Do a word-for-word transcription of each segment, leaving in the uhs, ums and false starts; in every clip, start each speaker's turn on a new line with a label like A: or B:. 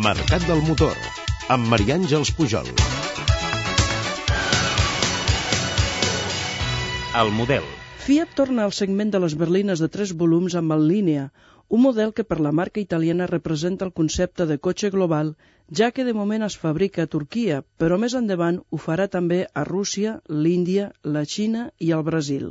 A: Mercat del Motor, amb Maria Àngels Pujol.
B: El model.
C: Fiat torna al segment de les berlines de tres volums amb el Linea, un model que per la marca italiana representa el concepte de cotxe global, ja que de moment es fabrica a Turquia, però més endavant ho farà també a Rússia, l'Índia, la Xina i el Brasil.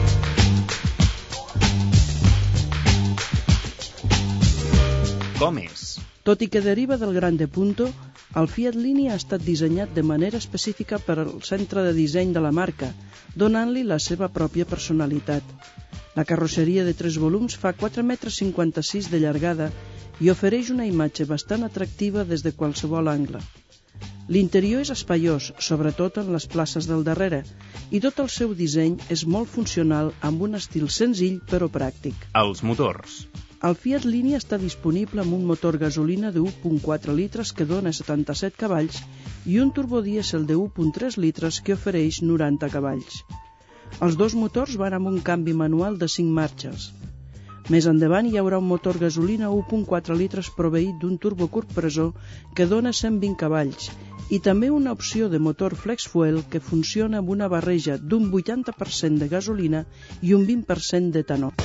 B: Com és?
C: Tot i que deriva del Grande Punto, el Fiat Linea ha estat dissenyat de manera específica per al centre de disseny de la marca, donant-li la seva pròpia personalitat. La carrosseria de tres volums fa quatre metres cinquanta-sis de llargada i ofereix una imatge bastant atractiva des de qualsevol angle. L'interior és espaiós, sobretot en les places del darrere, i tot el seu disseny és molt funcional amb un estil senzill però pràctic.
B: Els motors.
C: El Fiat Linea està disponible amb un motor gasolina de u coma quatre litres que dona setanta-set cavalls i un turbodièsel de u coma tres litres que ofereix noranta cavalls. Els dos motors van amb un canvi manual de cinc marxes. Més endavant hi haurà un motor gasolina u coma quatre litres proveït d'un turbocompressor que dona cent vint cavalls i també una opció de motor Flex Fuel que funciona amb una barreja d'un vuitanta per cent de gasolina i un vint per cent d'etanol.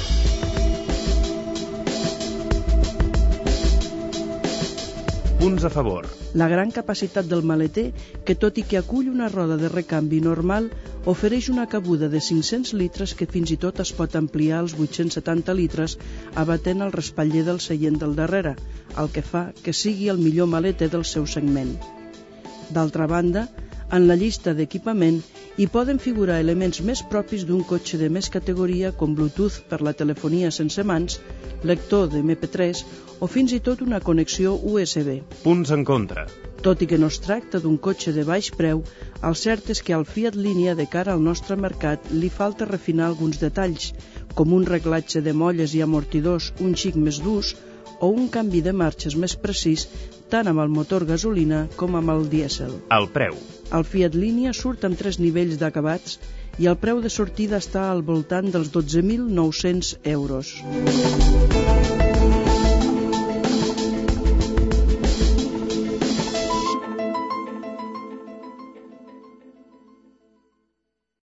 B: Punts a favor.
C: La gran capacitat del maleter, que tot i que acull una roda de recanvi normal, ofereix una cabuda de cinc-cents litres que fins i tot es pot ampliar als vuit-cents setanta litres abatent el respatller del seient del darrere, el que fa que sigui el millor maleter del seu segment. D'altra banda, en la llista d'equipament hi poden figurar elements més propis d'un cotxe de més categoria com Bluetooth per la telefonia sense mans, lector de eme pe tres o fins i tot una connexió u esse be.
B: Punts en contra.
C: Tot i que no es tracta d'un cotxe de baix preu, el cert és que al Fiat Linea de cara al nostre mercat li falta refinar alguns detalls, com un reglatge de molles i amortidors un xic més durs o un canvi de marxes més precís tant amb el motor gasolina com amb el dièsel.
B: El preu.
C: El Fiat Linea surt amb tres nivells d'acabats i el preu de sortida està al voltant dels dotze mil nou-cents euros.